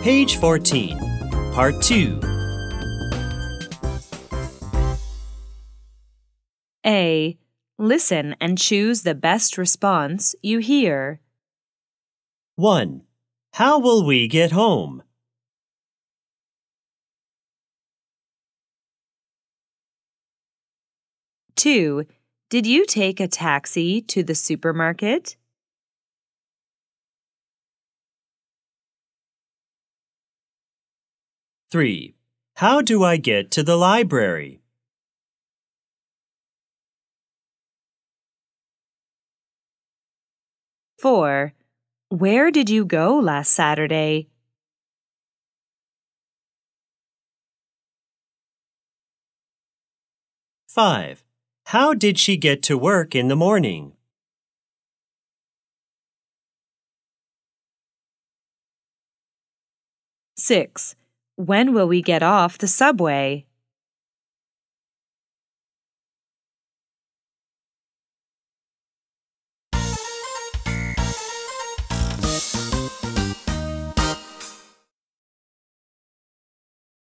Page 14, Part 2. A. Listen and choose the best response you hear. 1. How will we get home? 2. Did you take a taxi to the supermarket? 3. How do I get to the library? 4. Where did you go last Saturday? 5. How did she get to work in the morning? 6. When will we get off the subway?